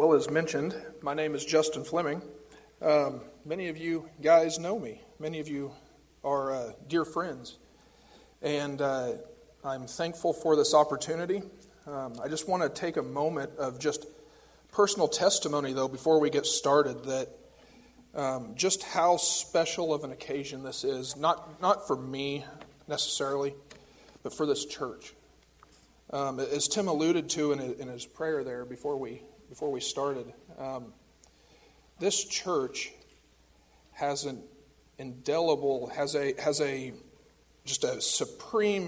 Well, as mentioned, my name is Justin Fleming. Many of you guys know me. Many of you are dear friends. And I'm thankful for this opportunity. I just want to take a moment of just personal testimony, though, before we get started, that just how special of an occasion this is. Not for me necessarily, but for this church. As Tim alluded to in his prayer there before we started, this church has an indelible, has a just a supreme,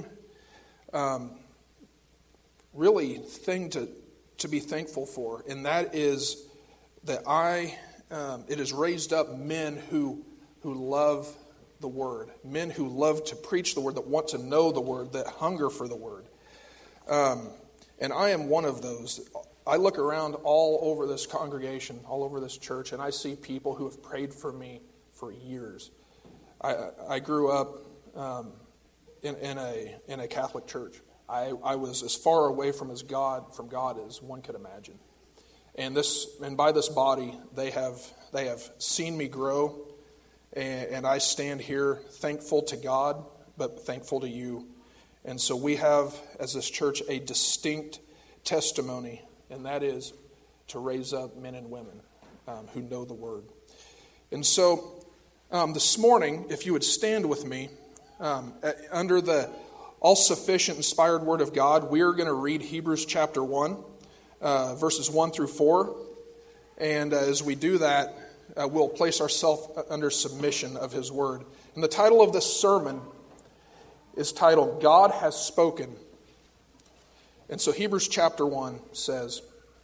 really thing to be thankful for, and that is that it has raised up men who love the Word, men who love to preach the Word, that want to know the Word, that hunger for the Word. And I am one of those. I look around all over this congregation, all over this church, and I see people who have prayed for me for years. I grew up in a Catholic church. I was as far away from God as one could imagine. And by this body, they have seen me grow, and I stand here thankful to God, but thankful to you. And so we have, as this church, a distinct testimony, and that is to raise up men and women who know the Word. And so this morning, if you would stand with me, under the all-sufficient, inspired Word of God, we are going to read Hebrews chapter 1, verses 1 through 4. And as we do that, we'll place ourselves under submission of His Word. And the title of this sermon is titled, God Has Spoken. And so Hebrews chapter 1 says,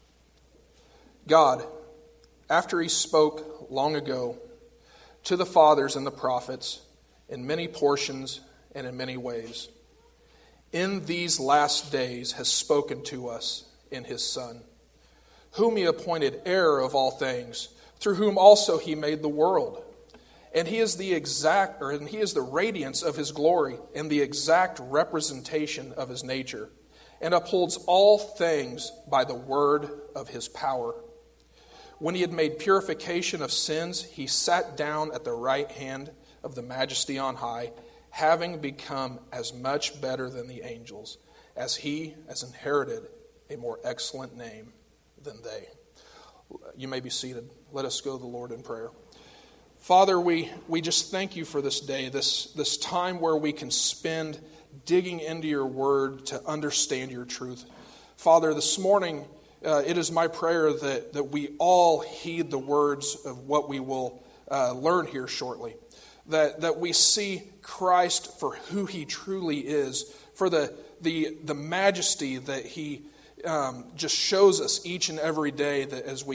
God, after He spoke long ago to the fathers and the prophets in many portions and in many ways, in these last days has spoken to us in His Son, whom He appointed heir of all things, through whom also He made the world. And He is the radiance of His glory and the exact representation of His nature, and upholds all things by the word of His power. When He had made purification of sins, He sat down at the right hand of the Majesty on high, having become as much better than the angels, as He has inherited a more excellent name than they. You may be seated. Let us go to the Lord in prayer. Father, we just thank You for this day, this time where we can spend digging into Your Word to understand Your truth. Father, this morning, it is my prayer that we all heed the words of what we will learn here shortly. That we see Christ for who He truly is, for the majesty that He just shows us each and every day, that as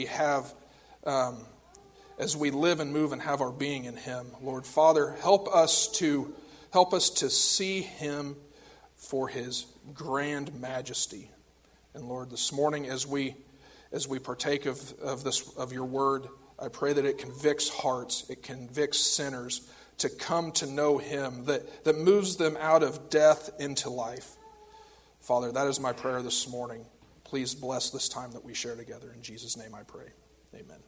we live and move and have our being in Him. Lord, Father, help us to see Him for His grand majesty. And Lord, this morning as we partake of Your Word, I pray that it convicts hearts, it convicts sinners to come to know Him, that moves them out of death into life. Father, that is my prayer this morning. Please bless this time that we share together. In Jesus' name I pray. Amen.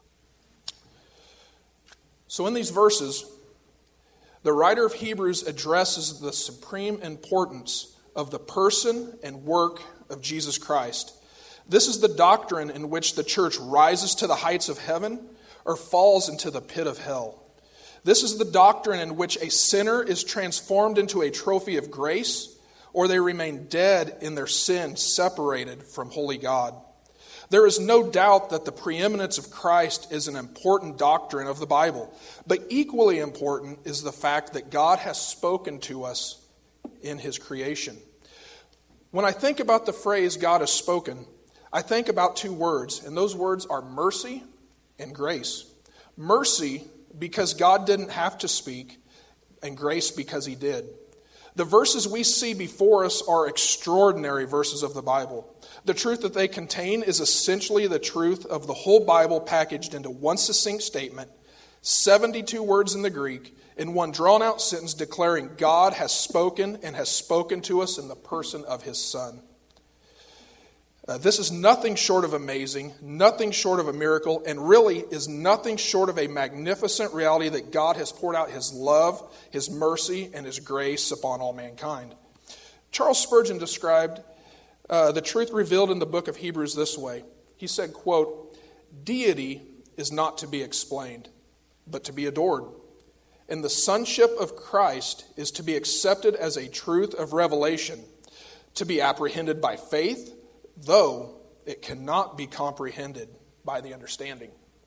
So in these verses, the writer of Hebrews addresses the supreme importance of the person and work of Jesus Christ. This is the doctrine in which the church rises to the heights of heaven or falls into the pit of hell. This is the doctrine in which a sinner is transformed into a trophy of grace, or they remain dead in their sin, separated from holy God. There is no doubt that the preeminence of Christ is an important doctrine of the Bible, but equally important is the fact that God has spoken to us in His creation. When I think about the phrase God has spoken, I think about two words, and those words are mercy and grace. Mercy, because God didn't have to speak, and grace because He did. The verses we see before us are extraordinary verses of the Bible. The truth that they contain is essentially the truth of the whole Bible packaged into one succinct statement, 72 words in the Greek, in one drawn-out sentence declaring God has spoken and has spoken to us in the person of His Son. This is nothing short of amazing, nothing short of a miracle, and really is nothing short of a magnificent reality that God has poured out His love, His mercy, and His grace upon all mankind. Charles Spurgeon described the truth revealed in the book of Hebrews this way. He said, quote, "Deity is not to be explained, but to be adored. And the sonship of Christ is to be accepted as a truth of revelation, to be apprehended by faith, though it cannot be comprehended by the understanding."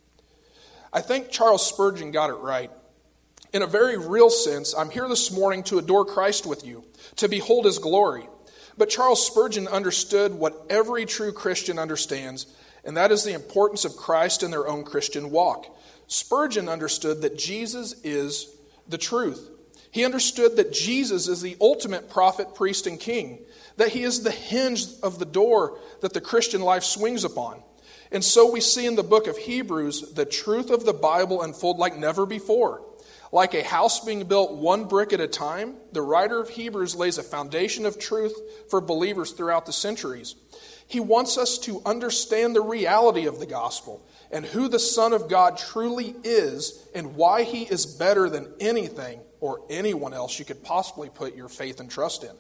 I think Charles Spurgeon got it right. In a very real sense, I'm here this morning to adore Christ with you, to behold His glory. But Charles Spurgeon understood what every true Christian understands, and that is the importance of Christ in their own Christian walk. Spurgeon understood that Jesus is the truth. He understood that Jesus is the ultimate prophet, priest, and king, that He is the hinge of the door that the Christian life swings upon. And so we see in the book of Hebrews the truth of the Bible unfold like never before. Like a house being built one brick at a time, the writer of Hebrews lays a foundation of truth for believers throughout the centuries. He wants us to understand the reality of the gospel and who the Son of God truly is and why He is better than anything or anyone else you could possibly put your faith and trust in.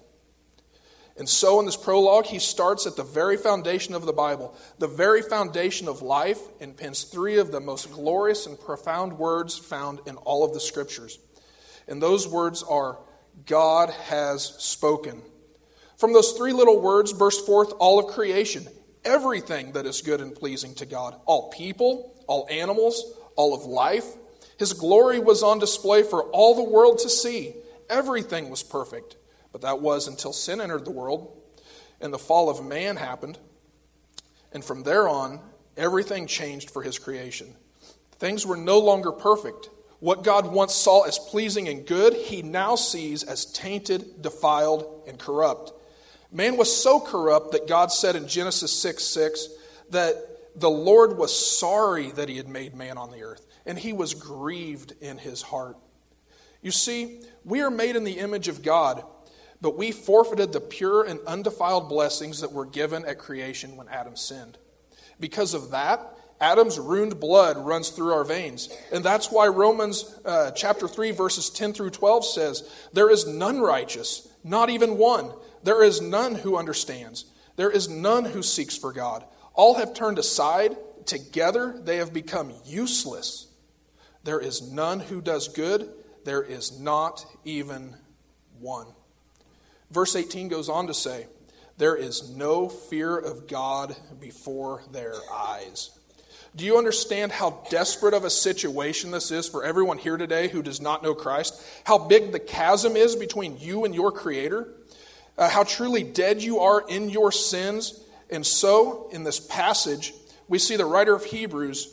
And so in this prologue, he starts at the very foundation of the Bible, the very foundation of life, and pens three of the most glorious and profound words found in all of the Scriptures. And those words are, God has spoken. From those three little words burst forth all of creation, everything that is good and pleasing to God, all people, all animals, all of life. His glory was on display for all the world to see. Everything was perfect. But that was until sin entered the world and the fall of man happened. And from there on, everything changed for His creation. Things were no longer perfect. What God once saw as pleasing and good, He now sees as tainted, defiled, and corrupt. Man was so corrupt that God said in Genesis 6:6 that the Lord was sorry that He had made man on the earth, and He was grieved in His heart. You see, we are made in the image of God, but we forfeited the pure and undefiled blessings that were given at creation when Adam sinned. Because of that, Adam's ruined blood runs through our veins. And that's why Romans chapter 3, verses 10 through 12 says, "There is none righteous, not even one. There is none who understands. There is none who seeks for God. All have turned aside. Together they have become useless. There is none who does good. There is not even one." Verse 18 goes on to say, "There is no fear of God before their eyes." Do you understand how desperate of a situation this is for everyone here today who does not know Christ? How big the chasm is between you and your Creator? How truly dead you are in your sins? And so, in this passage, we see the writer of Hebrews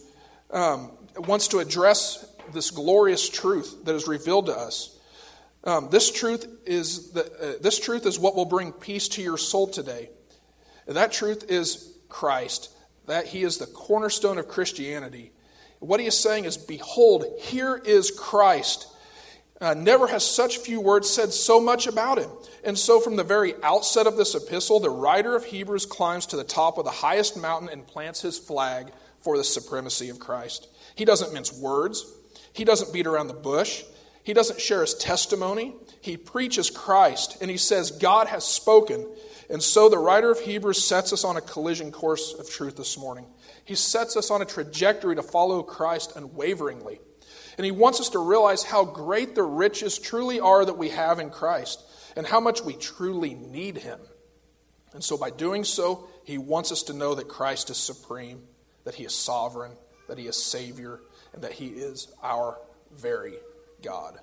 wants to address this glorious truth that is revealed to us. This truth is what will bring peace to your soul today. And that truth is Christ. That He is the cornerstone of Christianity. What he is saying is, behold, here is Christ. Never has such few words said so much about Him. And so from the very outset of this epistle, the writer of Hebrews climbs to the top of the highest mountain and plants his flag for the supremacy of Christ. He doesn't mince words. He doesn't beat around the bush. He doesn't share his testimony. He preaches Christ, and he says, God has spoken. And so the writer of Hebrews sets us on a collision course of truth this morning. He sets us on a trajectory to follow Christ unwaveringly. And he wants us to realize how great the riches truly are that we have in Christ, and how much we truly need Him. And so by doing so, he wants us to know that Christ is supreme, that He is sovereign, that He is Savior, and that He is our very God.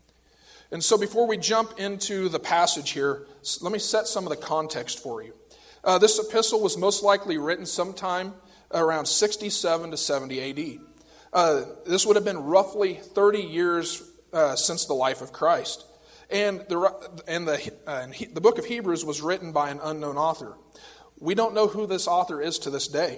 And so before we jump into the passage here, let me set some of the context for you. This epistle was most likely written sometime around 67 to 70 AD. This would have been roughly 30 years since the life of Christ. And the book of Hebrews was written by an unknown author. We don't know who this author is to this day.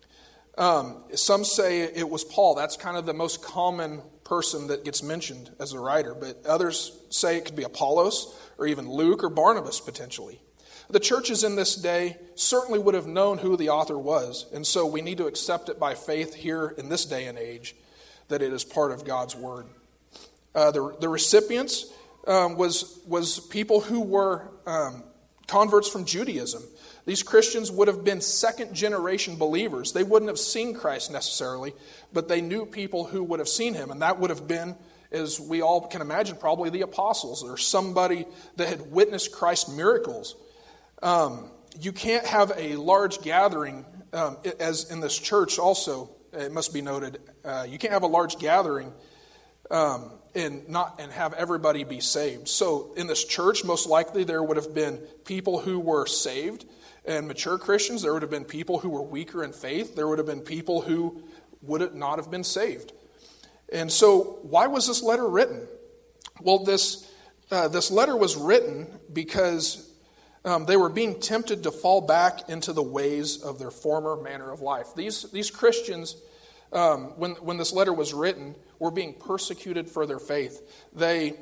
Some say it was Paul. That's kind of the most common person that gets mentioned as a writer. But others say it could be Apollos or even Luke or Barnabas potentially. The churches in this day certainly would have known who the author was, and so we need to accept it by faith here in this day and age that it is part of God's Word. The recipients was people who were converts from Judaism. These Christians would have been second-generation believers. They wouldn't have seen Christ necessarily, but they knew people who would have seen him, and that would have been, as we all can imagine, probably the apostles or somebody that had witnessed Christ's miracles. You can't have a large gathering, as in this church also, it must be noted, you can't have a large gathering and have everybody be saved. So in this church, most likely there would have been people who were saved and mature Christians. There would have been people who were weaker in faith. There would have been people who would not have been saved. And so why was this letter written? Well, this letter was written because they were being tempted to fall back into the ways of their former manner of life. These Christians, when this letter was written, were being persecuted for their faith. They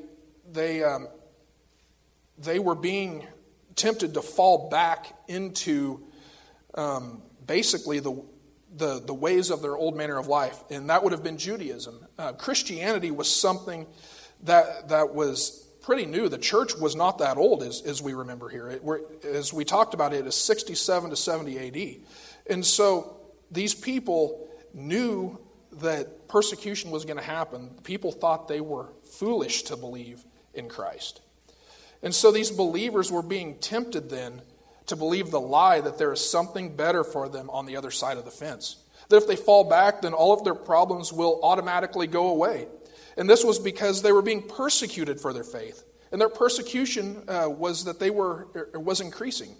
were being tempted to fall back into basically the ways of their old manner of life, and that would have been Judaism. Christianity was something that was pretty new. The church was not that old, as we remember here. As we talked about it, is 67 to 70 A.D. And so these people knew that persecution was going to happen. People thought they were foolish to believe in Christ. And so these believers were being tempted then to believe the lie that there is something better for them on the other side of the fence. That if they fall back, then all of their problems will automatically go away. And this was because they were being persecuted for their faith. And their persecution was that was increasing.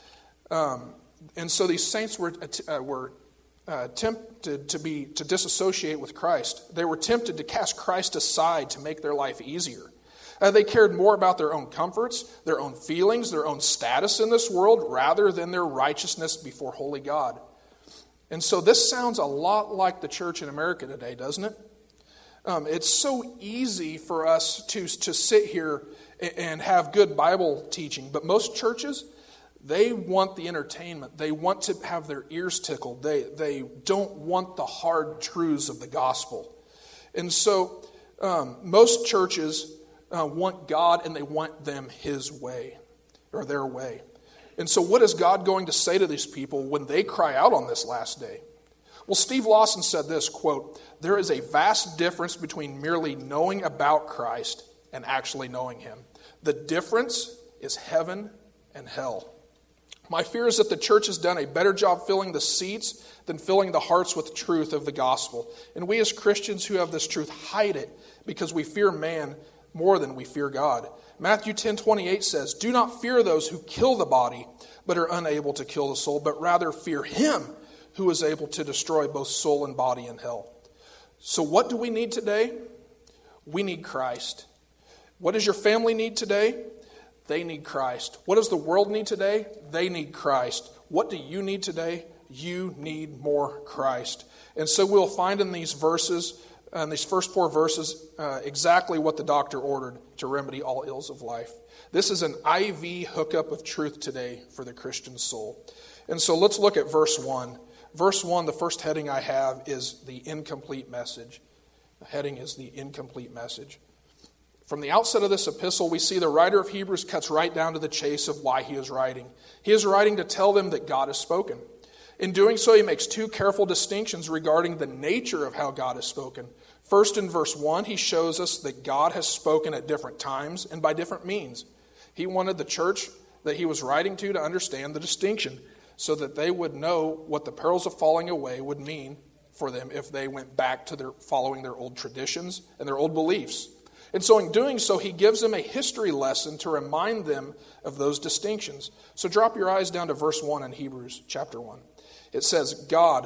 And so these saints were tempted to disassociate with Christ. They were tempted to cast Christ aside to make their life easier. They cared more about their own comforts, their own feelings, their own status in this world, rather than their righteousness before holy God. And so this sounds a lot like the church in America today, doesn't it? It's so easy for us to sit here and have good Bible teaching, but most churches, they want the entertainment. They want to have their ears tickled. They don't want the hard truths of the gospel. And so most churches want God, and they want them His way, or their way. And so what is God going to say to these people when they cry out on this last day? Well, Steve Lawson said this, quote, "There is a vast difference between merely knowing about Christ and actually knowing Him. The difference is heaven and hell. My fear is that the church has done a better job filling the seats than filling the hearts with the truth of the gospel. And we as Christians who have this truth hide it because we fear man more than we fear God. Matthew 10:28 says, 'Do not fear those who kill the body, but are unable to kill the soul, but rather fear Him who is able to destroy both soul and body in hell.'" So what do we need today? We need Christ. What does your family need today? They need Christ. What does the world need today? They need Christ. What do you need today? You need more Christ. And so we'll find in these verses, in these first 4 verses, exactly what the doctor ordered to remedy all ills of life. This is an IV hookup of truth today for the Christian soul. And so let's look at verse 1. Verse 1, the first heading I have is the incomplete message. The heading is the incomplete message. From the outset of this epistle, we see the writer of Hebrews cuts right down to the chase of why he is writing. He is writing to tell them that God has spoken. In doing so, he makes 2 careful distinctions regarding the nature of how God has spoken. First, in verse 1, he shows us that God has spoken at different times and by different means. He wanted the church that he was writing to understand the distinction so that they would know what the perils of falling away would mean for them if they went back to following their old traditions and their old beliefs. And so in doing so, he gives them a history lesson to remind them of those distinctions. So drop your eyes down to verse 1 in Hebrews chapter 1. It says, God,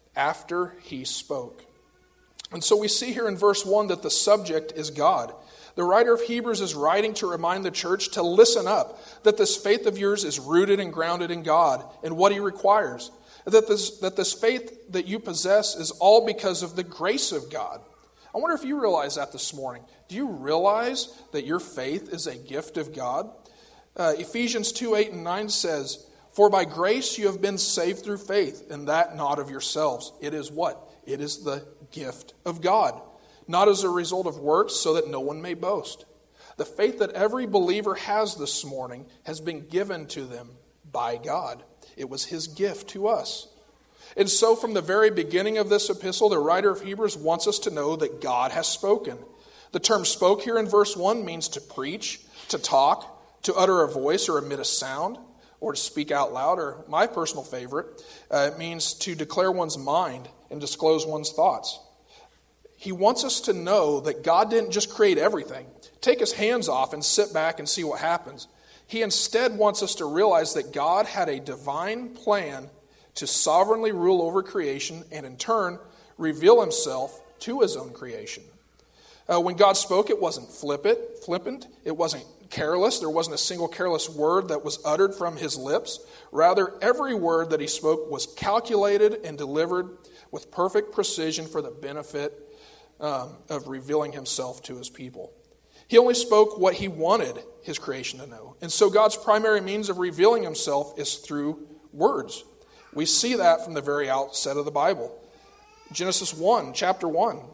after he spoke. And so we see here in verse 1 that the subject is God. The writer of Hebrews is writing to remind the church to listen up, that this faith of yours is rooted and grounded in God and what he requires. That this faith that you possess is all because of the grace of God. I wonder if you realize that this morning. Do you realize that your faith is a gift of God? Ephesians 2:8-9 says, "For by grace you have been saved through faith, and that not of yourselves." It is what? It is the gift of God, not as a result of works, so that no one may boast. The faith that every believer has this morning has been given to them by God. It was his gift to us. And so from the very beginning of this epistle, the writer of Hebrews wants us to know that God has spoken. The term spoke here in verse 1 means to preach, to talk, to utter a voice or emit a sound, or to speak out loud, or my personal favorite, it means to declare one's mind and disclose one's thoughts. He wants us to know that God didn't just create everything, take his hands off and sit back and see what happens. He instead wants us to realize that God had a divine plan to sovereignly rule over creation and in turn reveal himself to his own creation. When God spoke, it wasn't flippant, it wasn't careless, there wasn't a single careless word that was uttered from his lips. Rather, every word that he spoke was calculated and delivered with perfect precision for the benefit of revealing himself to his people. He only spoke what he wanted his creation to know. And so God's primary means of revealing himself is through words. We see that from the very outset of the Bible. Genesis chapter 1,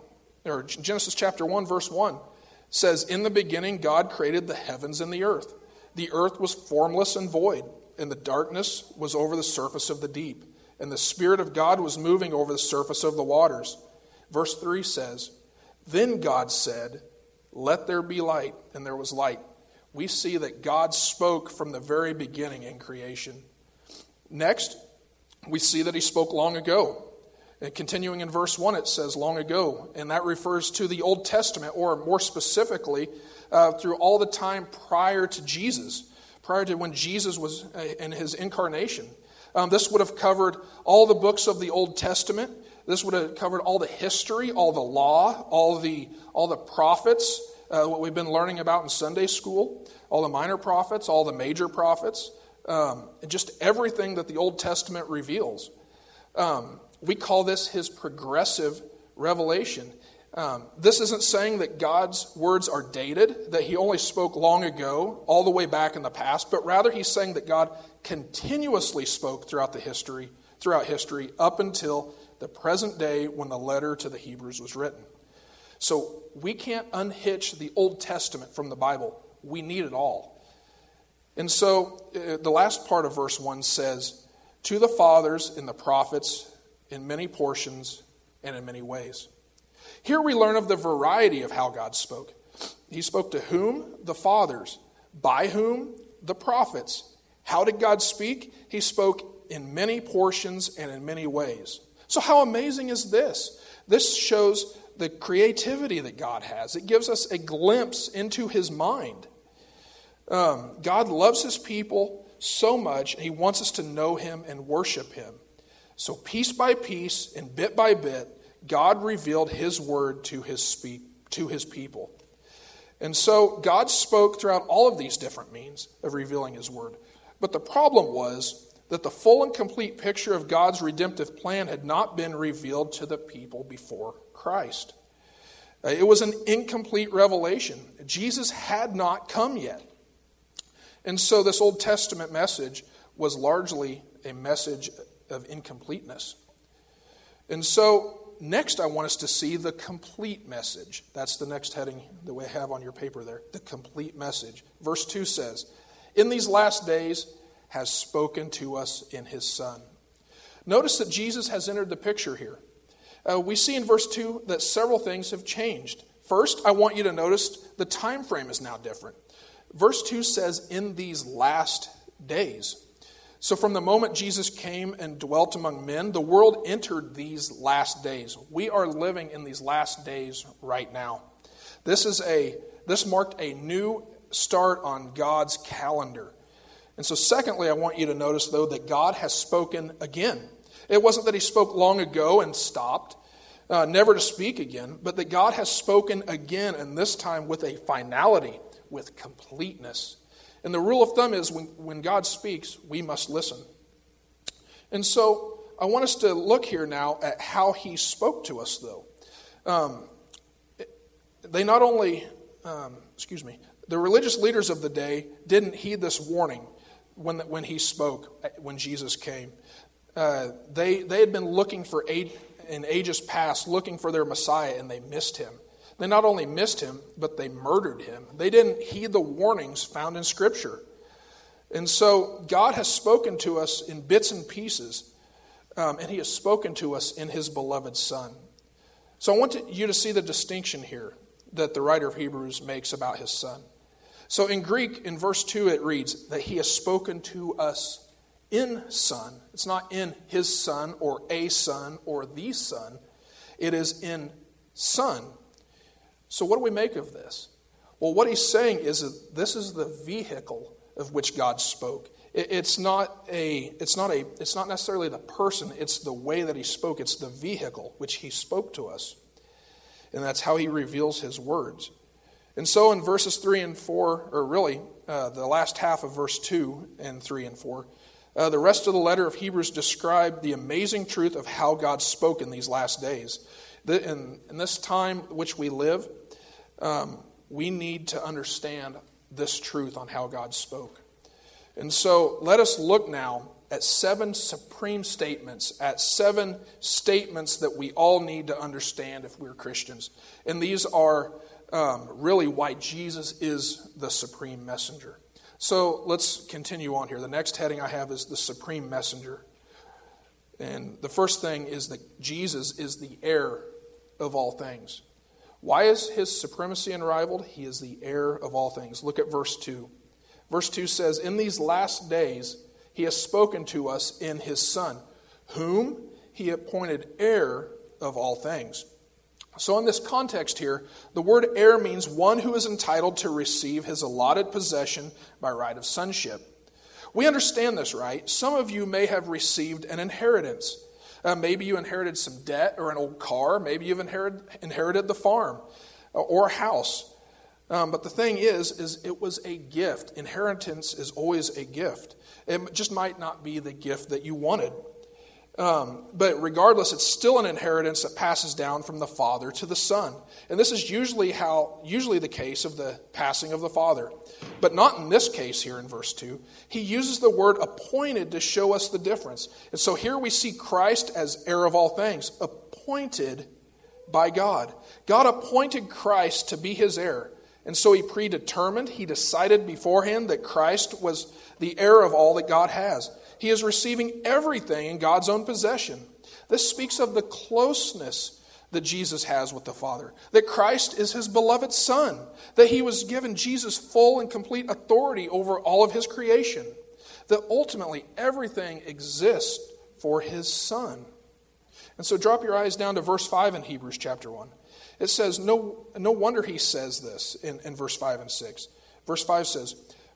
verse 1 says, "In the beginning God created the heavens and the earth. The earth was formless and void, and the darkness was over the surface of the deep. And the Spirit of God was moving over the surface of the waters." Verse 3 says, "Then God said, 'Let there be light,' and there was light." We see that God spoke from the very beginning in creation. Next, we see that he spoke long ago. And continuing in verse 1, it says long ago, and that refers to the Old Testament, or more specifically, through all the time prior to Jesus, prior to when Jesus was in his incarnation. This would have covered all the books of the Old Testament. This would have covered all the history, all the law, all the prophets, what we've been learning about in Sunday school, all the minor prophets, all the major prophets, and just everything that the Old Testament reveals. We call this his progressive revelation. This isn't saying that God's words are dated, that he only spoke long ago, all the way back in the past, but rather he's saying that God continuously spoke throughout history, up until the present day when the letter to the Hebrews was written. So we can't unhitch the Old Testament from the Bible. We need it all. And so the last part of verse 1 says, "To the fathers and the prophets in many portions and in many ways." Here we learn of the variety of how God spoke. He spoke to whom? The fathers. By whom? The prophets. How did God speak? He spoke in many portions and in many ways. So how amazing is this? This shows the creativity that God has. It gives us a glimpse into his mind. God loves his people so much, and he wants us to know him and worship him. So piece by piece and bit by bit, God revealed his word to his people. And so God spoke throughout all of these different means of revealing his word. But the problem was that the full and complete picture of God's redemptive plan had not been revealed to the people before Christ. It was an incomplete revelation. Jesus had not come yet. And so this Old Testament message was largely a message of incompleteness. And so next I want us to see the complete message. That's the next heading that we have on your paper there, the complete message. Verse 2 says, "In these last days has spoken to us in his Son." Notice that Jesus has entered the picture here. We see in verse 2 that several things have changed. First, I want you to notice the time frame is now different. Verse 2 says, "In these last days." So from the moment Jesus came and dwelt among men, the world entered these last days. We are living in these last days right now. This marked a new start on God's calendar. And so secondly, I want you to notice, though, that God has spoken again. It wasn't that he spoke long ago and stopped, never to speak again, but that God has spoken again, and this time with a finality, with completeness. And the rule of thumb is when God speaks, we must listen. And so I want us to look here now at how he spoke to us, though. The religious leaders of the day didn't heed this warning when he spoke, when Jesus came. They had been looking in ages past, looking for their Messiah, and they missed him. They not only missed him, but they murdered him. They didn't heed the warnings found in Scripture. And so God has spoken to us in bits and pieces, and he has spoken to us in his beloved Son. So I want you to see the distinction here that the writer of Hebrews makes about his Son. So in Greek, in verse 2, it reads that he has spoken to us in Son. It's not in his Son or a Son or the Son. It is in Son. So what do we make of this? Well, what he's saying is that this is the vehicle of which God spoke. It's not necessarily the person, it's the way that he spoke. It's the vehicle which he spoke to us. And that's how he reveals his words. And so in verses 3 and 4, or really the last half of verse 2 and 3 and 4, the rest of the letter of Hebrews describe the amazing truth of how God spoke in these last days. In this time which we live, we need to understand this truth on how God spoke. And so let us look now at 7 supreme statements, at 7 statements that we all need to understand if we're Christians. And these are really why Jesus is the supreme messenger. So let's continue on here. The next heading I have is the supreme messenger. And the first thing is that Jesus is the heir of all things. Why is his supremacy unrivaled? He is the heir of all things. Look at verse 2. Verse 2 says, in these last days he has spoken to us in his Son, whom he appointed heir of all things. So in this context here, the word heir means one who is entitled to receive his allotted possession by right of sonship. We understand this, right? Some of you may have received an inheritance. Maybe you inherited some debt or an old car. Maybe you've inherited the farm or a house. But the thing is it was a gift. Inheritance is always a gift. It just might not be the gift that you wanted. But regardless, it's still an inheritance that passes down from the father to the son. And this is usually the case of the passing of the father. But not in this case here in verse 2. He uses the word appointed to show us the difference. And so here we see Christ as heir of all things, appointed by God. God appointed Christ to be his heir. And so he decided beforehand that Christ was the heir of all that God has. He is receiving everything in God's own possession. This speaks of the closeness that Jesus has with the Father, that Christ is his beloved Son, that he was given Jesus full and complete authority over all of his creation, that ultimately everything exists for his Son. And so drop your eyes down to verse 5 in Hebrews chapter 1. It says, no wonder he says this in verse 5 and 6. Verse 5 says,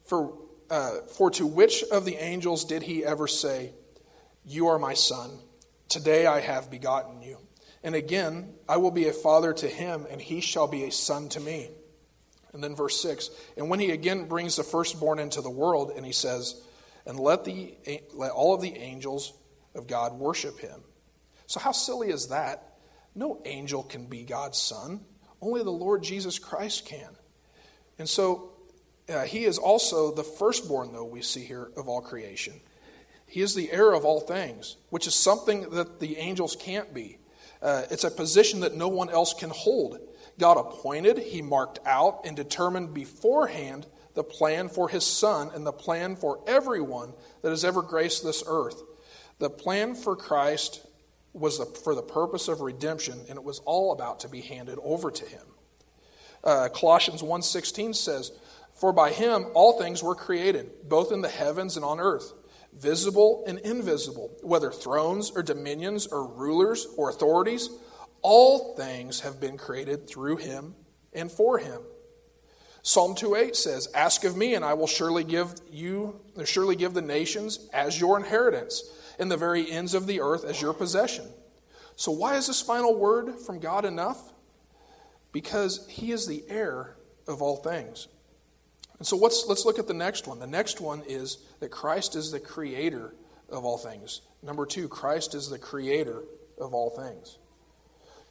For to which of the angels did he ever say, you are my son, today I have begotten you. And again, I will be a father to him, and he shall be a son to me. And then verse 6, and when he again brings the firstborn into the world, and he says, and let all of the angels of God worship him. So how silly is that? No angel can be God's son. Only the Lord Jesus Christ can. And so he is also the firstborn, though, we see here, of all creation. He is the heir of all things, which is something that the angels can't be. It's a position that no one else can hold. God appointed, he marked out, and determined beforehand the plan for his Son and the plan for everyone that has ever graced this earth. The plan for Christ was for the purpose of redemption, and it was all about to be handed over to him. Colossians 1:16 says, for by him all things were created, both in the heavens and on earth, visible and invisible, whether thrones or dominions or rulers or authorities, all things have been created through him and for him. Psalm 2:8 says, ask of me, and I will surely give the nations as your inheritance, and the very ends of the earth as your possession. So why is this final word from God enough? Because he is the heir of all things. And so let's look at the next one. The next one is that Christ is the creator of all things. Number 2, Christ is the creator of all things.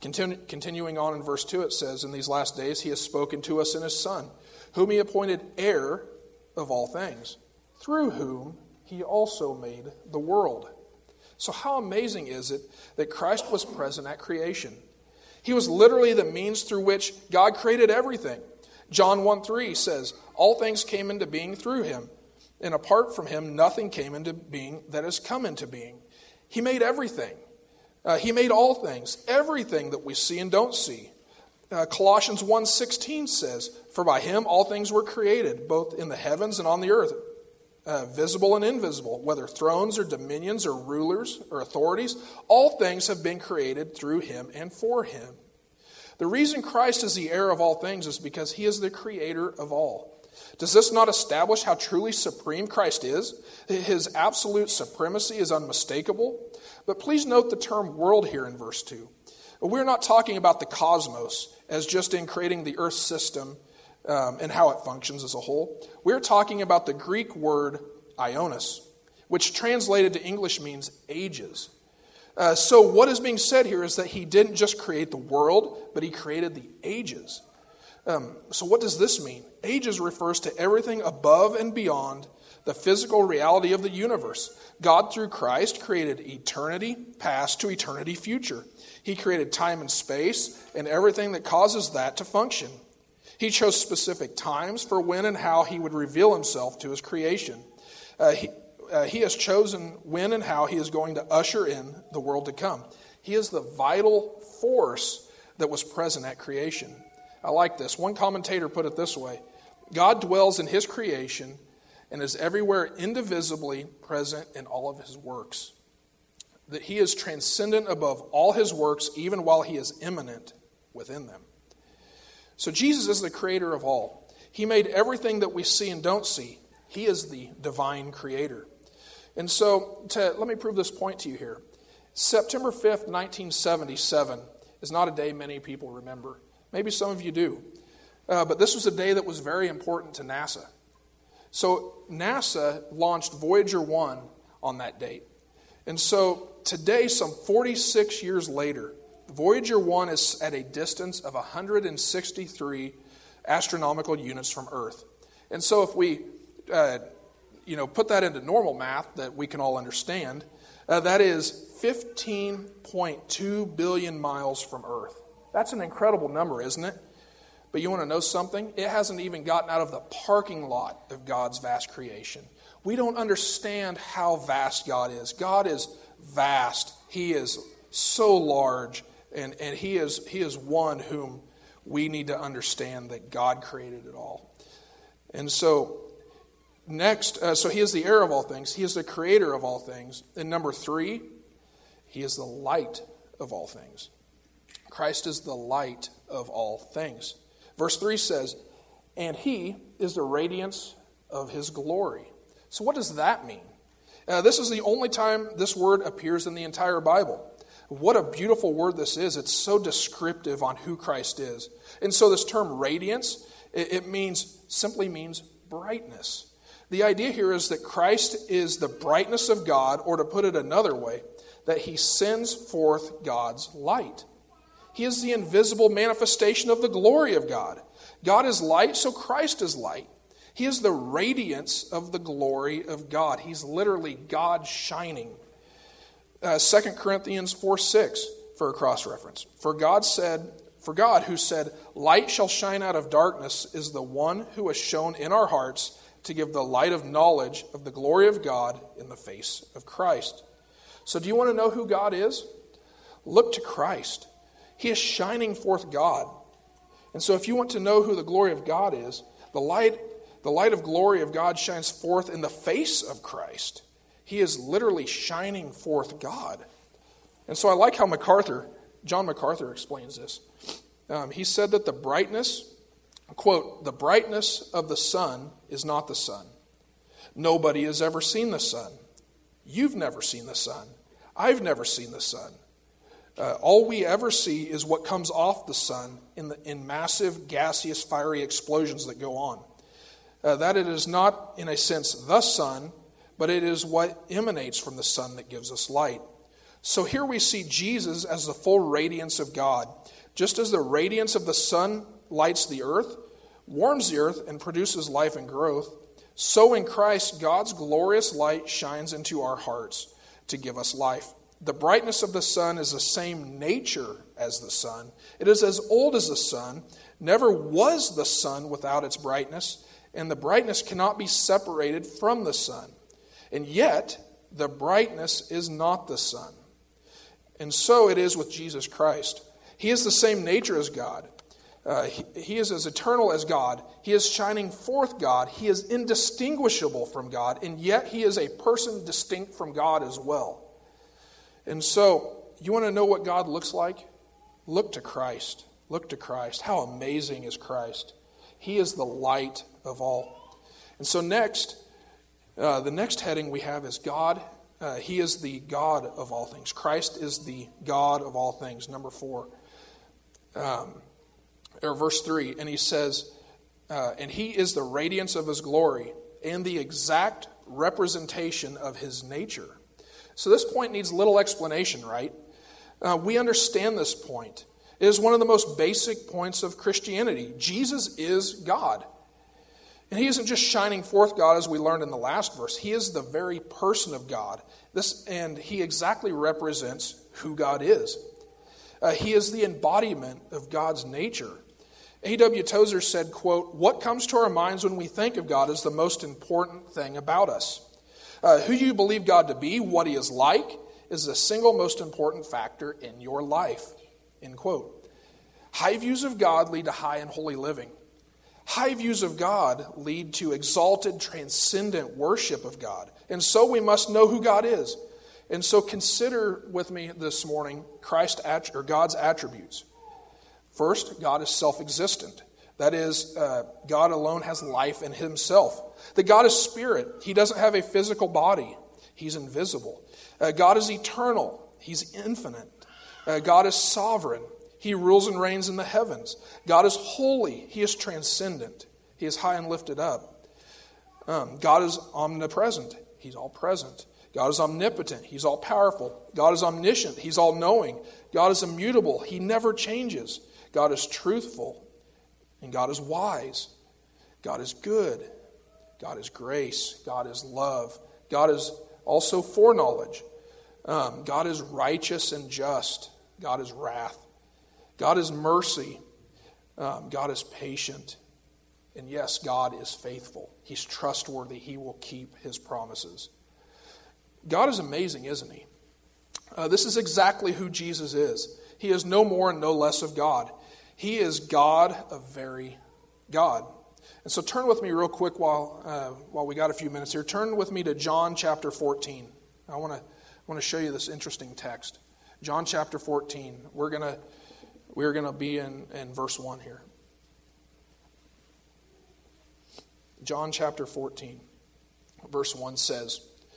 Continuing on in verse 2, it says, in these last days he has spoken to us in his Son, whom he appointed heir of all things, through whom he also made the world. So how amazing is it that Christ was present at creation? He was literally the means through which God created everything. John 1:3 says, all things came into being through him, and apart from him nothing came into being that has come into being. He made everything. He made all things, everything that we see and don't see. Colossians 1:16 says, for by him all things were created, both in the heavens and on the earth, visible and invisible, whether thrones or dominions or rulers or authorities, all things have been created through him and for him. The reason Christ is the heir of all things is because he is the creator of all. Does this not establish how truly supreme Christ is? His absolute supremacy is unmistakable. But please note the term world here in verse 2. We're not talking about the cosmos as just in creating the earth system and how it functions as a whole. We're talking about the Greek word ionos, which translated to English means ages. So what is being said here is that he didn't just create the world, but he created the ages. So what does this mean? Ages refers to everything above and beyond the physical reality of the universe. God, through Christ, created eternity past to eternity future. He created time and space and everything that causes that to function. He chose specific times for when and how he would reveal himself to his creation. He has chosen when and how he is going to usher in the world to come. He is the vital force that was present at creation. I like this. One commentator put it this way: God dwells in his creation and is everywhere indivisibly present in all of his works. That he is transcendent above all his works, even while he is immanent within them. So Jesus is the creator of all. He made everything that we see and don't see. He is the divine creator. And so, let me prove this point to you here. September 5th, 1977 is not a day many people remember. Maybe some of you do. But this was a day that was very important to NASA. So NASA launched Voyager 1 on that date. And so today, some 46 years later, Voyager 1 is at a distance of 163 astronomical units from Earth. And so if we put that into normal math that we can all understand, that is 15.2 billion miles from Earth. That's an incredible number, isn't it? But you want to know something? It hasn't even gotten out of the parking lot of God's vast creation. We don't understand how vast God is. God is vast. He is so large, and he is one whom we need to understand that God created it all. And so next, so he is the heir of all things. He is the creator of all things. And number 3, he is the light of all things. Christ is the light of all things. Verse 3 says, and he is the radiance of his glory. So what does that mean? This is the only time this word appears in the entire Bible. What a beautiful word this is. It's so descriptive on who Christ is. And so this term radiance, it simply means brightness. The idea here is that Christ is the brightness of God, or to put it another way, that he sends forth God's light. He is the invisible manifestation of the glory of God. God is light, so Christ is light. He is the radiance of the glory of God. He's literally God shining. 2 Corinthians 4:6 for a cross-reference. For God who said, light shall shine out of darkness, is the one who has shown in our hearts to give the light of knowledge of the glory of God in the face of Christ. So do you want to know who God is? Look to Christ. He is shining forth God. And so if you want to know who the glory of God is, the light of glory of God shines forth in the face of Christ. He is literally shining forth God. And so I like how John MacArthur explains this. He said that the brightness, quote, the brightness of the sun is not the sun. Nobody has ever seen the sun. You've never seen the sun. I've never seen the sun. All we ever see is what comes off the sun in massive gaseous fiery explosions that go on. That it is not, in a sense, the sun, but it is what emanates from the sun that gives us light. So here we see Jesus as the full radiance of God. Just as the radiance of the sun lights the earth, warms the earth, and produces life and growth, so in Christ God's glorious light shines into our hearts to give us life. The brightness of the sun is the same nature as the sun. It is as old as the sun. Never was the sun without its brightness, and the brightness cannot be separated from the sun. And yet, the brightness is not the sun. And so it is with Jesus Christ. He is the same nature as God. He is as eternal as God. He is shining forth God. He is indistinguishable from God, and yet he is a person distinct from God as well. And so, you want to know what God looks like? Look to Christ. Look to Christ. How amazing is Christ? He is the light of all. And so next, the next heading we have is God. He is the God of all things. Christ is the God of all things. Number 4. Or verse 3. And he says, and he is the radiance of his glory and the exact representation of his nature. So this point needs little explanation, right? We understand this point. It is one of the most basic points of Christianity. Jesus is God. And he isn't just shining forth God as we learned in the last verse. He is the very person of God. And he exactly represents who God is. He is the embodiment of God's nature. A.W. Tozer said, quote, "What comes to our minds when we think of God is the most important thing about us. Who you believe God to be, what he is like, is the single most important factor in your life." End quote. High views of God lead to high and holy living. High views of God lead to exalted, transcendent worship of God. And so we must know who God is. And so consider with me this morning God's attributes. First, God is self-existent. That is, God alone has life in himself. That God is spirit. He doesn't have a physical body. He's invisible. God is eternal. He's infinite. God is sovereign. He rules and reigns in the heavens. God is holy. He is transcendent. He is high and lifted up. God is omnipresent. He's all present. God is omnipotent. He's all powerful. God is omniscient. He's all knowing. God is immutable. He never changes. God is truthful. And God is wise. God is good. God is grace. God is love. God is also foreknowledge. God is righteous and just. God is wrath. God is mercy. God is patient. And yes, God is faithful. He's trustworthy. He will keep his promises. God is amazing, isn't he? This is exactly who Jesus is. He is no more and no less of God. He is God of very God. And so turn with me real quick while we got a few minutes here. Turn with me to John chapter 14. I want to show you this interesting text. John chapter 14. We're gonna be in verse 1 here. John chapter 14, verse 1 says,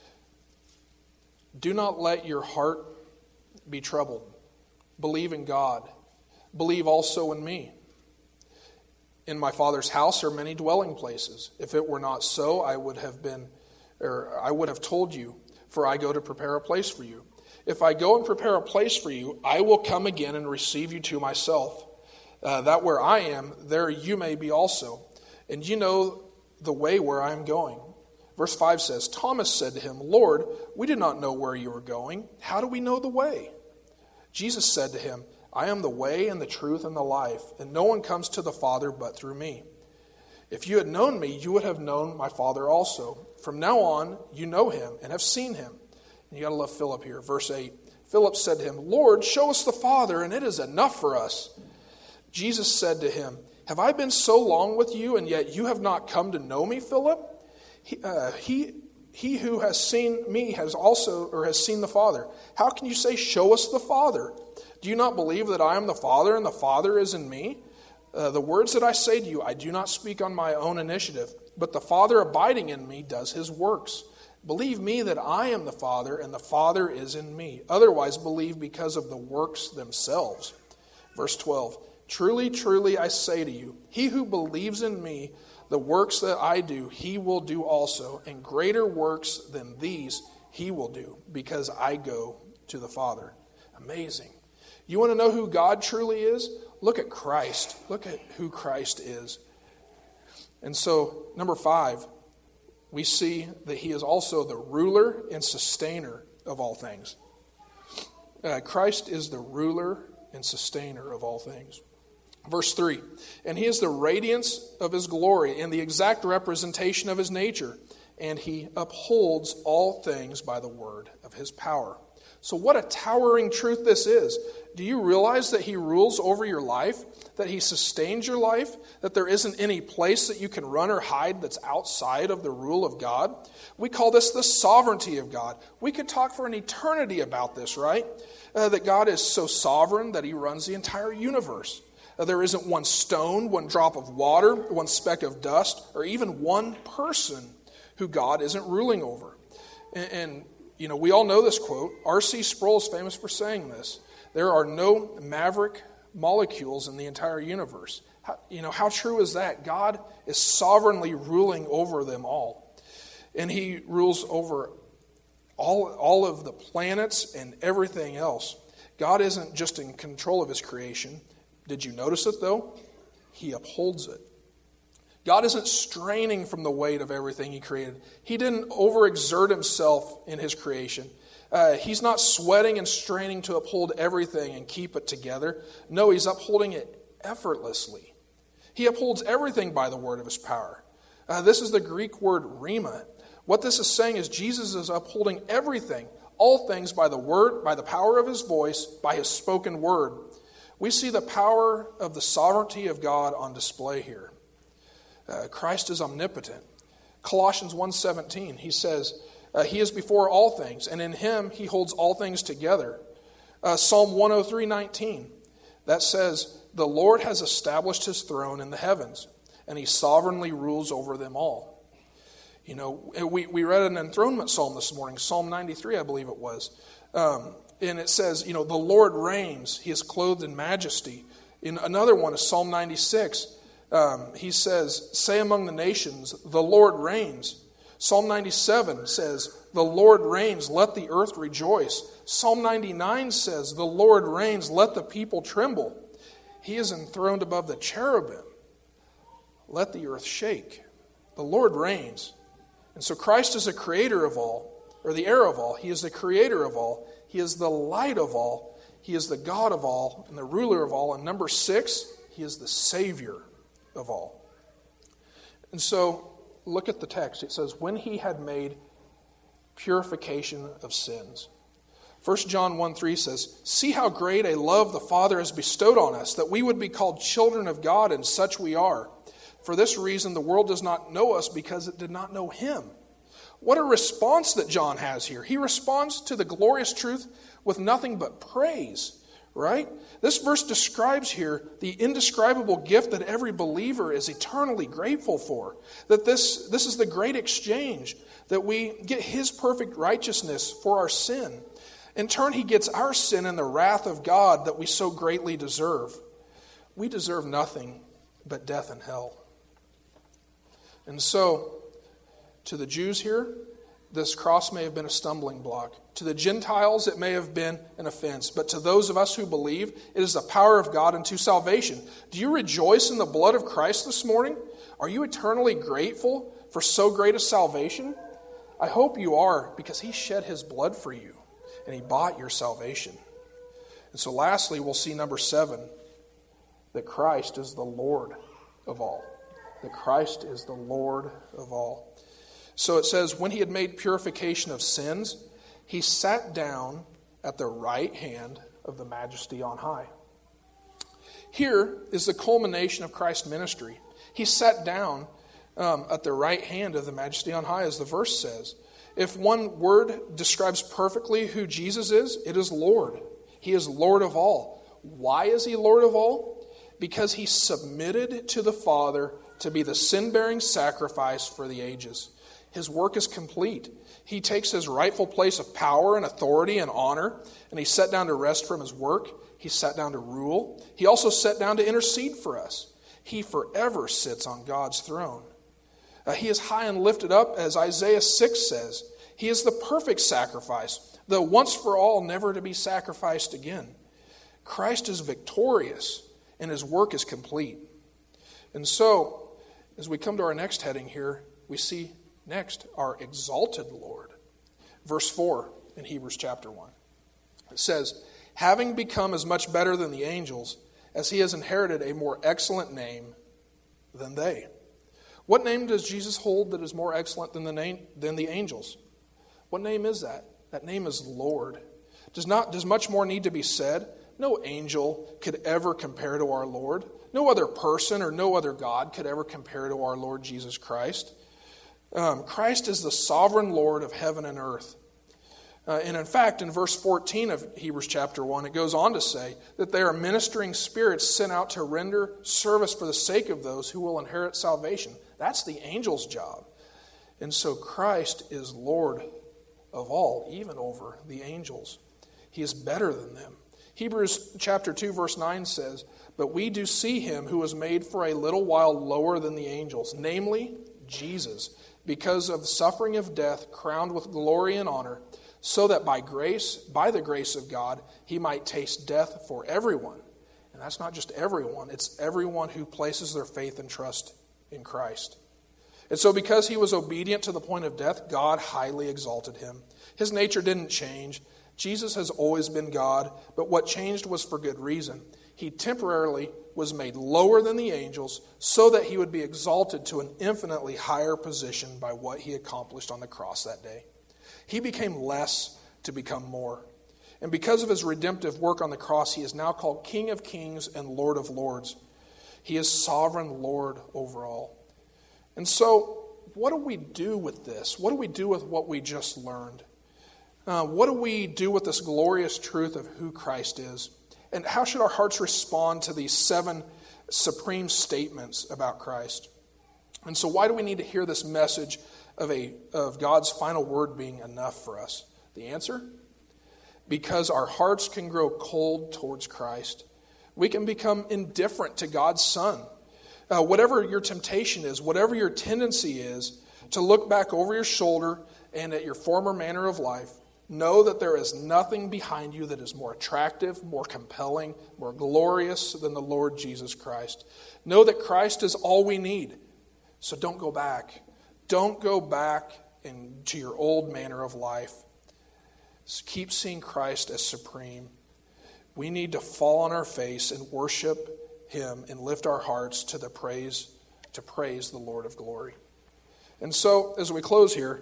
"Do not let your heart be troubled. Believe in God. Believe also in me. In my Father's house are many dwelling places. If it were not so, I would have told you, for I go to prepare a place for you. If I go and prepare a place for you, I will come again and receive you to myself, that where I am, there you may be also. And you know the way where I am going." Verse 5 says, "Thomas said to him, 'Lord, we did not know where you were going. How do we know the way?' Jesus said to him, 'I am the way and the truth and the life, and no one comes to the Father but through me. If you had known me, you would have known my Father also. From now on, you know him and have seen him.'" And you got to love Philip here. Verse 8, Philip said to him, "Lord, show us the Father, and it is enough for us." Jesus said to him, "Have I been so long with you, and yet you have not come to know me, Philip? He who has seen me has seen the Father. How can you say, 'Show us the Father'? Do you not believe that I am the Father, and the Father is in me? The words that I say to you, I do not speak on my own initiative, but the Father abiding in me does his works. Believe me that I am the Father, and the Father is in me. Otherwise, believe because of the works themselves." Verse 12, "Truly, truly, I say to you, he who believes in me, the works that I do, he will do also, and greater works than these he will do, because I go to the Father. Amazing. You want to know who God truly is? Look at Christ. Look at who Christ is. And so, number 5, we see that he is also the ruler and sustainer of all things. Christ is the ruler and sustainer of all things. Verse 3, and he is the radiance of his glory and the exact representation of his nature, and he upholds all things by the word of his power. So what a towering truth this is. Do you realize that he rules over your life, that he sustains your life, that there isn't any place that you can run or hide that's outside of the rule of God? We call this the sovereignty of God. We could talk for an eternity about this, right? That God is so sovereign that he runs the entire universe. There isn't one stone, one drop of water, one speck of dust, or even one person who God isn't ruling over. And you know, we all know this quote. R.C. Sproul is famous for saying this. There are no maverick molecules in the entire universe. How true is that? God is sovereignly ruling over them all. And he rules over all of the planets and everything else. God isn't just in control of his creation. Did you notice it, though? He upholds it. God isn't straining from the weight of everything he created. He didn't overexert himself in his creation. He's not sweating and straining to uphold everything and keep it together. No, he's upholding it effortlessly. He upholds everything by the word of his power. This is the Greek word rhema. What this is saying is Jesus is upholding everything, all things by the word, by the power of his voice, by his spoken word. We see the power of the sovereignty of God on display here. Christ is omnipotent. Colossians 1:17, he says, he is before all things, and in him he holds all things together. Psalm 103:19, that says, the Lord has established his throne in the heavens, and he sovereignly rules over them all. You know, we read an enthronement psalm this morning, Psalm 93, I believe it was. And it says, the Lord reigns. He is clothed in majesty. In another one is Psalm 96. He says, say among the nations, the Lord reigns. Psalm 97 says, the Lord reigns, let the earth rejoice. Psalm 99 says, the Lord reigns, let the people tremble. He is enthroned above the cherubim. Let the earth shake. The Lord reigns. And so Christ is the creator of all, or the heir of all. He is the creator of all. He is the light of all. He is the God of all and the ruler of all. And number 6, he is the Savior of all. And so, look at the text. It says, when he had made purification of sins. 1 John 1:3 says, see how great a love the Father has bestowed on us, that we would be called children of God, and such we are. For this reason, the world does not know us, because it did not know him. What a response that John has here. He responds to the glorious truth with nothing but praise. Right? This verse describes here the indescribable gift that every believer is eternally grateful for. That this is the great exchange, that we get his perfect righteousness for our sin. In turn, he gets our sin and the wrath of God that we so greatly deserve. We deserve nothing but death and hell. And so, to the Jews here, this cross may have been a stumbling block. To the Gentiles, it may have been an offense. But to those of us who believe, it is the power of God unto salvation. Do you rejoice in the blood of Christ this morning? Are you eternally grateful for so great a salvation? I hope you are, because he shed his blood for you, and he bought your salvation. And so lastly, we'll see number 7, that Christ is the Lord of all. That Christ is the Lord of all. So it says, when he had made purification of sins, he sat down at the right hand of the Majesty on high. Here is the culmination of Christ's ministry. He sat down at the right hand of the Majesty on high, as the verse says. If one word describes perfectly who Jesus is, it is Lord. He is Lord of all. Why is he Lord of all? Because he submitted to the Father to be the sin-bearing sacrifice for the ages. His work is complete. He takes his rightful place of power and authority and honor, and he sat down to rest from his work. He sat down to rule. He also sat down to intercede for us. He forever sits on God's throne. He is high and lifted up, as Isaiah 6 says. He is the perfect sacrifice, the once for all, never to be sacrificed again. Christ is victorious, and his work is complete. And so, as we come to our next heading here, we see next our exalted Lord. Verse 4 in Hebrews chapter 1. It says, having become as much better than the angels, as he has inherited a more excellent name than they. What name does Jesus hold that is more excellent than the angels? What name is that? That name is Lord. Does much more need to be said? No angel could ever compare to our Lord. No other person or no other God could ever compare to our Lord Jesus Christ. Christ is the sovereign Lord of heaven and earth. And in fact, in verse 14 of Hebrews chapter 1, it goes on to say that they are ministering spirits sent out to render service for the sake of those who will inherit salvation. That's the angel's job. And so Christ is Lord of all, even over the angels. He is better than them. Hebrews chapter 2 verse 9 says, but we do see him who was made for a little while lower than the angels, namely Jesus, because of the suffering of death, crowned with glory and honor, so that by the grace of God, he might taste death for everyone. And that's not just everyone, it's everyone who places their faith and trust in Christ. And so because he was obedient to the point of death, God highly exalted him. His nature didn't change. Jesus has always been God, but what changed was for good reason. He temporarily was made lower than the angels so that he would be exalted to an infinitely higher position by what he accomplished on the cross that day. He became less to become more. And because of his redemptive work on the cross, he is now called King of Kings and Lord of Lords. He is sovereign Lord over all. And so, what do we do with this? What do we do with what we just learned? What do we do with this glorious truth of who Christ is? And how should our hearts respond to these 7 supreme statements about Christ? And so why do we need to hear this message of God's final word being enough for us? The answer? Because our hearts can grow cold towards Christ. We can become indifferent to God's Son. Whatever your temptation is, whatever your tendency is, to look back over your shoulder and at your former manner of life, know that there is nothing behind you that is more attractive, more compelling, more glorious than the Lord Jesus Christ. Know that Christ is all we need. So don't go back. Don't go back into your old manner of life. Just keep seeing Christ as supreme. We need to fall on our face and worship him and lift our hearts to praise the Lord of glory. And so, as we close here,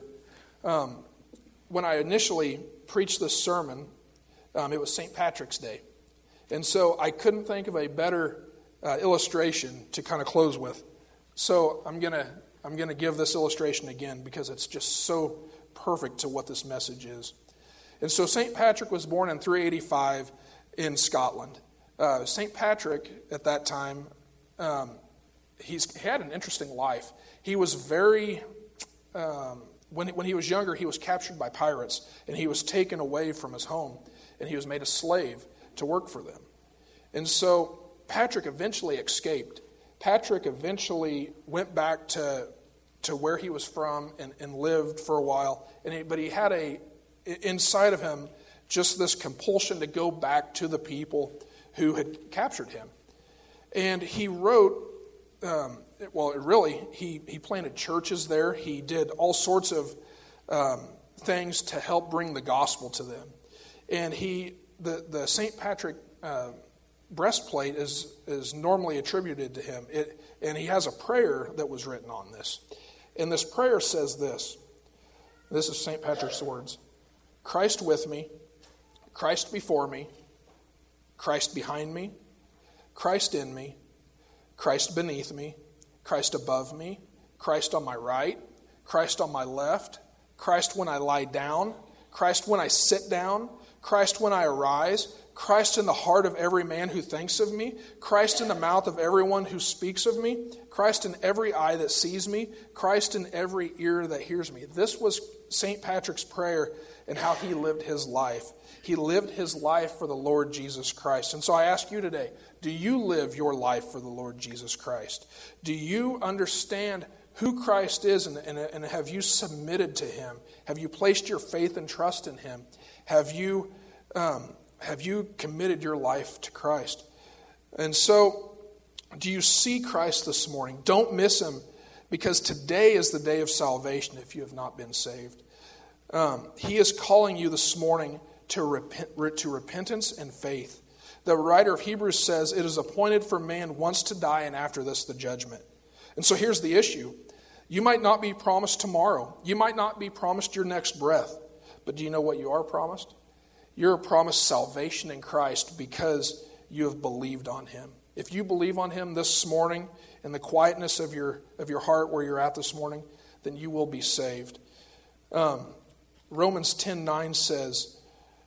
when I initially preached this sermon, it was St. Patrick's Day. And so I couldn't think of a better illustration to kind of close with. So I'm gonna give this illustration again because it's just so perfect to what this message is. And so St. Patrick was born in 385 in Scotland. St. Patrick, at that time, he had an interesting life. He was very... When he was younger, he was captured by pirates, and he was taken away from his home, and he was made a slave to work for them. And so Patrick eventually escaped. Patrick eventually went back to where he was from and lived for a while. But he had inside of him just this compulsion to go back to the people who had captured him. And he wrote... he planted churches there. He did all sorts of things to help bring the gospel to them. And the St. Patrick breastplate is normally attributed to him. And he has a prayer that was written on this. And this prayer says this. This is St. Patrick's words. Christ with me, Christ before me, Christ behind me, Christ in me, Christ beneath me, Christ above me, Christ on my right, Christ on my left, Christ when I lie down, Christ when I sit down, Christ when I arise, Christ in the heart of every man who thinks of me, Christ in the mouth of everyone who speaks of me, Christ in every eye that sees me, Christ in every ear that hears me. This was St. Patrick's prayer and how he lived his life. He lived his life for the Lord Jesus Christ. And so I ask you today, do you live your life for the Lord Jesus Christ? Do you understand who Christ is and have you submitted to him? Have you placed your faith and trust in him? Have you committed your life to Christ? And so, do you see Christ this morning? Don't miss him, because today is the day of salvation if you have not been saved. He is calling you this morning to repentance and faith. The writer of Hebrews says, it is appointed for man once to die, and after this the judgment. And so here's the issue. You might not be promised tomorrow. You might not be promised your next breath. But do you know what you are promised? You're promised salvation in Christ because you have believed on him. If you believe on him this morning, in the quietness of your heart where you're at this morning, then you will be saved. Romans 10:9 says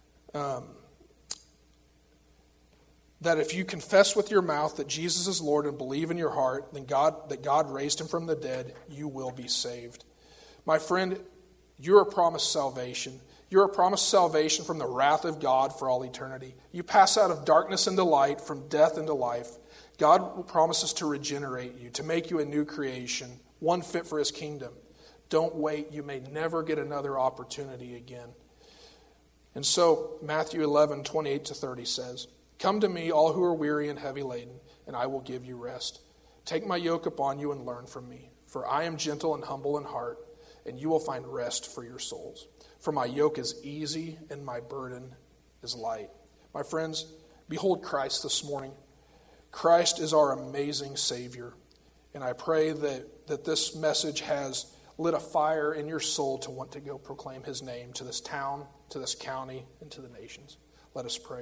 that if you confess with your mouth that Jesus is Lord and believe in your heart that God raised him from the dead, you will be saved. My friend, you're promised salvation. You're promised salvation from the wrath of God for all eternity. You pass out of darkness into light, from death into life. God promises to regenerate you, to make you a new creation, one fit for his kingdom. Don't wait. You may never get another opportunity again. And so Matthew 11:28-30 says, come to me, all who are weary and heavy laden, and I will give you rest. Take my yoke upon you and learn from me, for I am gentle and humble in heart, and you will find rest for your souls. For my yoke is easy and my burden is light. My friends, behold Christ this morning. Christ is our amazing Savior. And I pray that this message has lit a fire in your soul to want to go proclaim his name to this town, to this county, and to the nations. Let us pray.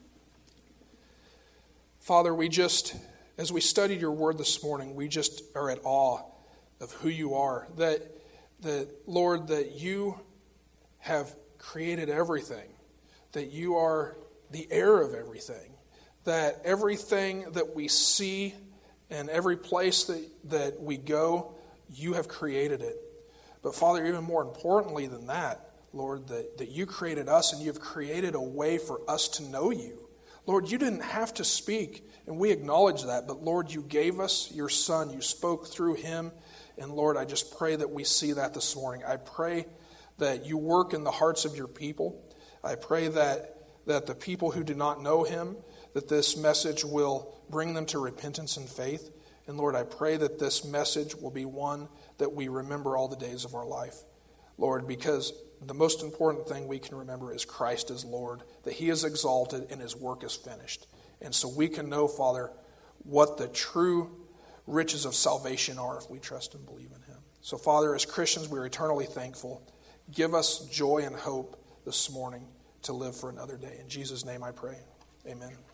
Father, as we studied your word this morning, we just are at awe of who you are. That Lord, that you have created everything. That you are the heir of everything. That everything that we see and every place that we go, you have created it. But Father, even more importantly than that, Lord, that you created us and you've created a way for us to know you. Lord, you didn't have to speak, and we acknowledge that. But Lord, you gave us your Son. You spoke through him. And Lord, I just pray that we see that this morning. I pray that you work in the hearts of your people. I pray that the people who do not know him, that this message will bring them to repentance and faith. And Lord, I pray that this message will be one that we remember all the days of our life. Lord, because the most important thing we can remember is Christ is Lord, that he is exalted and his work is finished. And so we can know, Father, what the true riches of salvation are if we trust and believe in him. So, Father, as Christians, we are eternally thankful. Give us joy and hope this morning to live for another day. In Jesus' name I pray. Amen.